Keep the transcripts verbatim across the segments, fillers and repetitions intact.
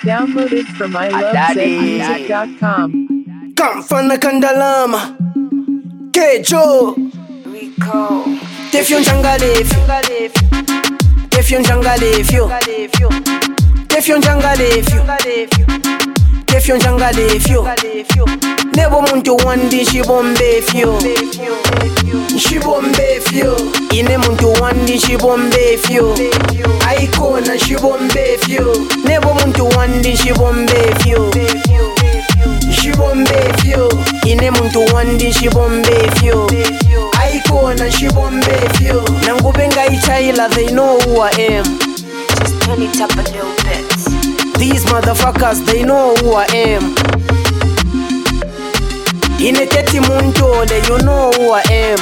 Downloaded from i love zed music dot com. Kamfana Kandalama Kejo Rico Tefyon Jangalefyo Tefyon Jangalefyo Tefyon Jangalefyo Tefyon Jangalefyo Nebo muntu wandi shibombefyo Shibombefyo Ine muntu wandi shibombefyo Aikona shibombefyo Nebo muntu wandi shibombefyo Shibombefyo Ine muntu wandi shibombefyo Aikona shibombefyo Nangubenga ichaila, they know who I am. Just turn it up a little bit. These motherfuckers, they know who I am. Ine teti muntole, you know who I am.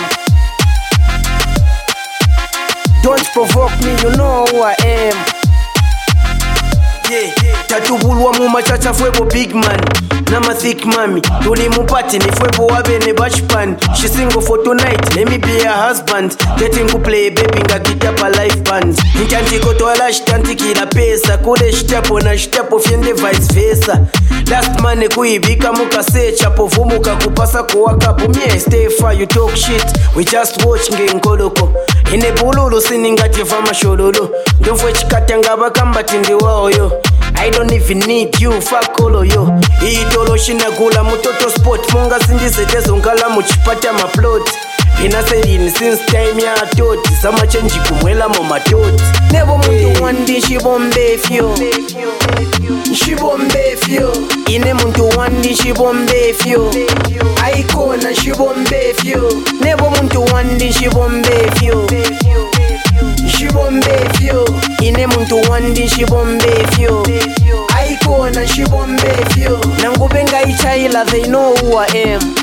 Don't provoke me, you know who I am. Yeah, tatubulwa mu machacha fwebo big man. Nama thick mami, tuli mupati ni fwebo wabe ne bashpan. She single for tonight, let me be her husband. Getting to play baby nga kitapa life band. Inkanti kotwala shitanti kila pesa. Kule shitapo na shitapo fiende vice versa. Last man kuibika muka secha povumuka kupasa kuwaka pumie stay far you talk shit. We just watch ngenkoloko. Ine bululu siningati fama shololo. Ndofwe chikati ngaba kambati ndi wao yo. I don't even need you, fuck all of you. Idolo shinagula mutoto sport. Munga sindize tezo ngala muchipata maplot. Ina selini since time ya toti. Sama change kumwela mama toti. Nebo muntu wandi shibombefyo Shibombefyo Ine muntu wandi shibombefyo Aikona shibombefyo Nebo muntu wandi shibombefyo Shibombefyo Ine muntu wandi shibombefyo Aikona shibombefyo Nangubenga ichaila, they know who I am.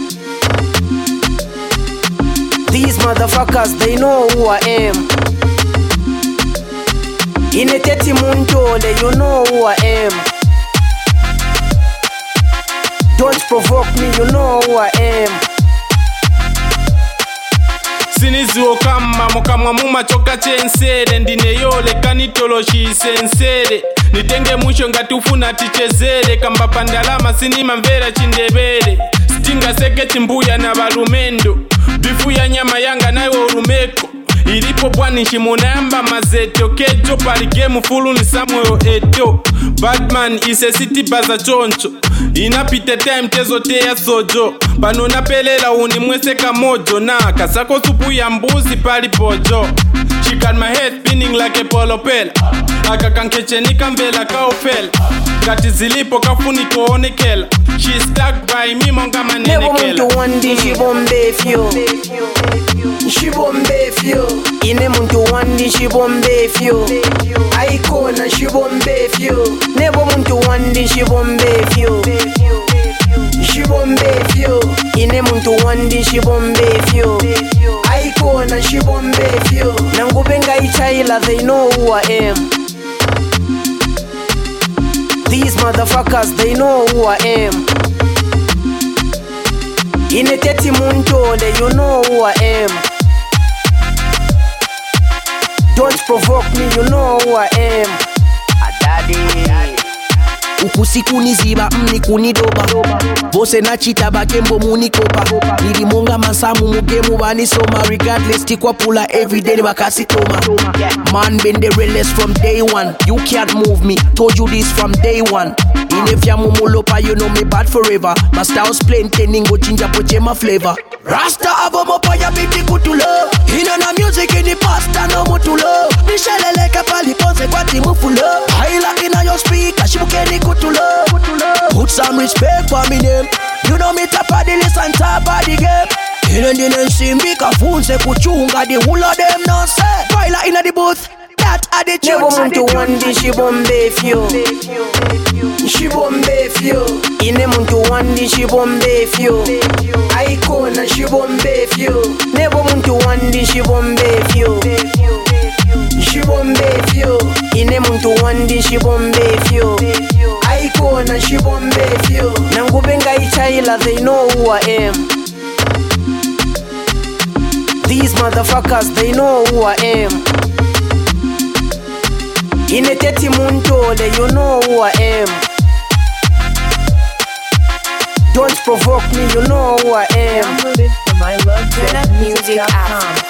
These motherfuckers, they know who I am. Ine teti muntole, you know who I am. Don't provoke me, you know who I am. Sinizuo kama mokamwa muma choka chensere. Ndine yole kanitolo shisensere. Nitenge mwisho ngatufuna tichezere. Kamba pandalama sinima mvera chindebere. Stinga seke chimbuya na barumendo. Bifu ya nyama yanga na yo urumeko. Ilipo bwani shimunamba mazeto. Kejo pali game fulu ni Samuel Eto. Batman ise city baza choncho. Inapite time tezo teya sojo. Banona pelela uni mweseka mojo. Na kasako supu ya mbuzi pali pojo. She got my head spinning like a polopel. Akakankeche nikamvela kaofel. Gati zilipo kafuni koonekela. She stuck by me monga manenekela. Nebo muntu wandi shibombefyo Shibombefyo Ine muntu wandi shibombefyo Aikona shibombefyo Nebo muntu wandi shibombefyo Shibombefyo Ine muntu wandi shibombefyo Aikona shibombefyo Nangubenga ichaila, they know who I am. These motherfuckers, they know who I am. Ine teti muntole, you know who I am. Don't provoke me, you know who I am. Ukusiku niziba mni kunidoba. Bose na chita bakembo munikopa. Nilimonga masamu mugemu banisoma. Regardless tikwa pula everyday bakasitoma. Man been the realest from day one. You can't move me, told you this from day one. Inevya mumulopa, you know me bad forever. My style's plain, teningo chinja poche my flavor. Rasta avomopa ya biti kutulo. Ina na music in the pasta no mutulo. Michelle leka pali ponse kwa timu fulo. Haila ina your speaker, shibukeni kutulo. Put some respect for me name. You know me top of the list and top of the game. Ina dinen simbi kafunse kuchunga. The whole of them no say. Baila ina the booth. That are the tunes. Nebo muntu wandi shibombefyo Shibombefyo Ine muntu wandi shibombefyo Aikona shibombefyo Nebo muntu wandi shibombefyo Shibombefyo Ine muntu wandi shibombefyo Aikona shibombefyo Nangubenga ichaila, they know who I am. These motherfuckers, they know who I am. Ine teti muntole, you know who I am. provoke me, you know who I am. Download it from I love Turn dance up music music dot app. com.